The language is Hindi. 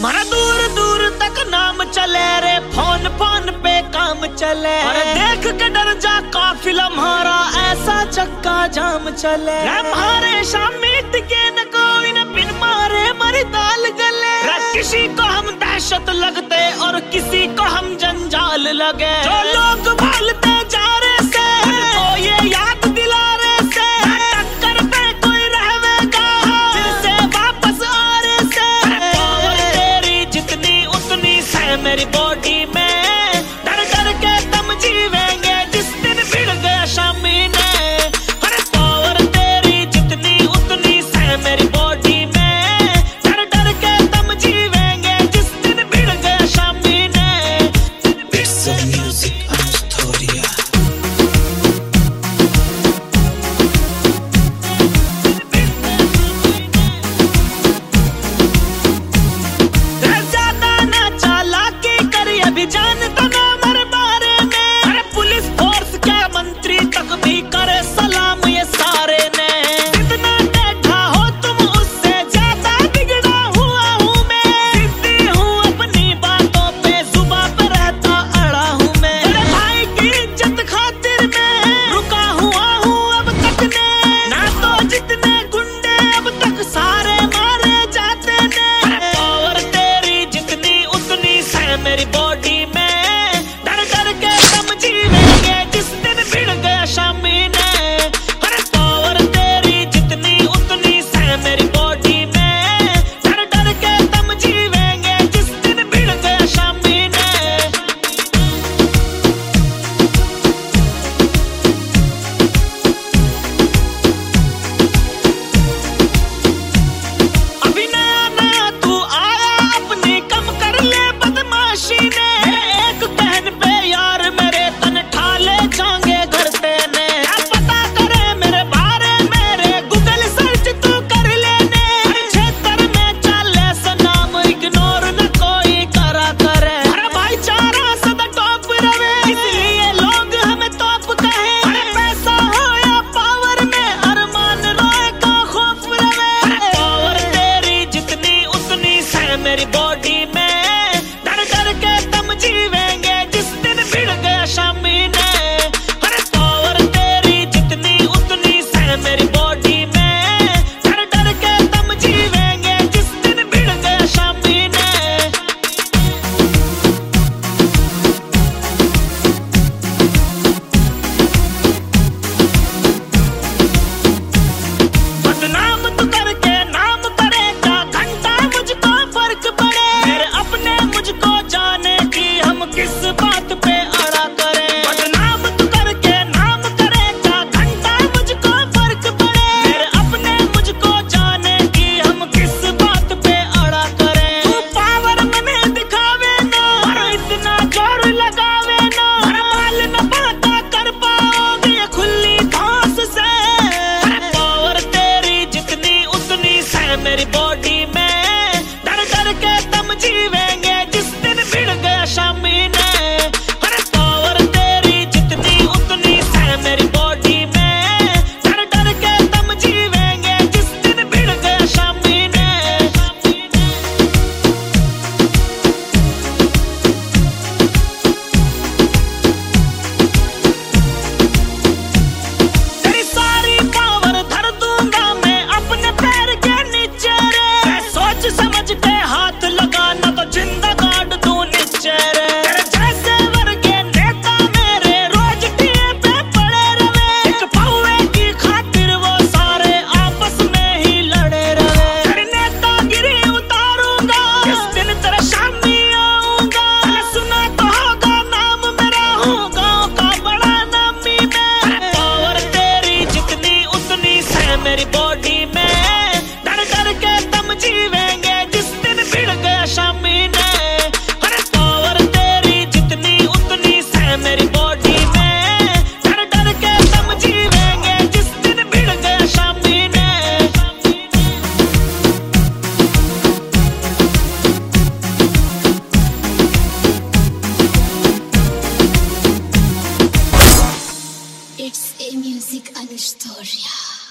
मारा दूर दूर तक नाम चले रे, फोन फोन पे काम चले। अरे देख के डर जा काफिला हमारा, ऐसा चक्का जाम चले। हमारे शामी टिके न कोई न बिन मारे मरी दाल गले। किसी को हम दहशत लगते और किसी को हम जंजाल लगे। जो लोग बोलते जा रहे से तो ये याद दिला रहे से, टक्कर पे कोई रहेगा फिर से वापस आ रहे से। पावर तेरी जितनी उतनी से मेरी बॉडी में, डर डर के दम जीवेंगे जिस दिन भिड़ गया शामी ने। अरे पावर तेरी जितनी उतनी से मेरी बॉडी में, डर डर के दम जीवेंगे जिस दिन भिड़ गया शामी ने। It's the music Astoria. ज्यादा ना चालाकी करी, अभी जानता ना मर बारे में। अरे पुलिस फोर्स क्या मंत्री तक भी करे सलाम ये सारे ने। जितना बैठा हो तुम उससे ज्यादा बिगड़ा हुआ हूँ मैं। जिद्दी हूँ अपनी बातों पे, जुबां पे रहता अड़ा हूँ मैं। अरे भाई की इज्जत खातिर मैं रुका हुआ हूँ अब तक ने। ना तो जितने गुंडे अब तक सारे मारे जाते ने। पावर तेरी जितनी उतनी से मेरी बॉडी में, डर डर के दम जीवेंगे जिस दिन भिड़ गया शामी ने। अरे पावर तेरी जितनी उतनी से मेरी बॉडी में, डर डर के दम जीवेंगे जिस दिन भिड़ गया शामी ने। अभी नया नया तू आया, अपनी कम कर ले बदमाशी ने। एक कहन पे यार मेरे तन ठाले जाएंगे घर तेने। क्या पता करे मेरे बारे मेरे गूगल सर्च तू कर लेने। हर क्षेत्र में चले सनाम, इग्नोर न कोई करा करे। अरे भाईचारा सदा टॉप रहे, इसलिए लोग हमें टॉप कहे। अरे पैसा हो या पावर में, अरमान रोए का खौफ रहे। पावर तेरी जितनी उतनी से मेरी बॉडी में, डर डर के दम जीवेंगे जिस दिन भिड़ गया शामी ने। अरे पावर तेरी जितनी उतनी से मेरी बॉडी में, डर डर के दम जीवेंगे जिस दिन भिड़ गया शामी ने। बदनाम तू करके नाम करेगा, घंटा मुझको फर्क पड़े। मेरे अपने मुझको जाने की हम किस बात पे अड़ा करें। बदनाम तू करके नाम करेगा, घंटा मुझको फर्क पड़े। मेरे अपने मुझको जाने की हम किस बात पे अड़ा करें। तू पावर मने दिखावे ना, और इतना जोर लगावे ना। हर बाल न बाता कर पाओगे ये खुली घास से। पावर तेरी जितनी उतनी से मेरी बॉडी में, डर डर के दम जीवेंगे जिस दिन भिड़ गया शामी ने। अरे पावर तेरी जितनी उतनी से मेरी बॉडी में, डर डर के दम जीवेंगे जिस दिन भिड़ गया शामी ने। तेरी सारी पावर धर दूंगा मैं अपने पैर के नीचे रे। मैं सोच समझ के हाथ लगाना तो जिंदा गाड़ दूं नीचे रे। तेरे जैसे वर्गे नेता मेरे रोज टीए पे पड़े रहे। एक पौवे की खातिर वो सारे आपस में ही लड़े रहे। तेरी नेतागिरी उतारूंगा जिस दिन तेरे शामी आऊंगा। सुना तो होगा नाम मेरा, हूँ गाँव का बड़ा नामी मैं। पावर तेरी जितनी उतनी से मेरी बॉडी में, डर डर के दम जीवेंगे जिस दिन भिड़ गया शामी ने। अरे पावर तेरी जितनी उतनी से मेरी बॉडी में, डर डर के दम जीवेंगे जिस दिन भिड़ गया शामी ने। It's a music Astoria.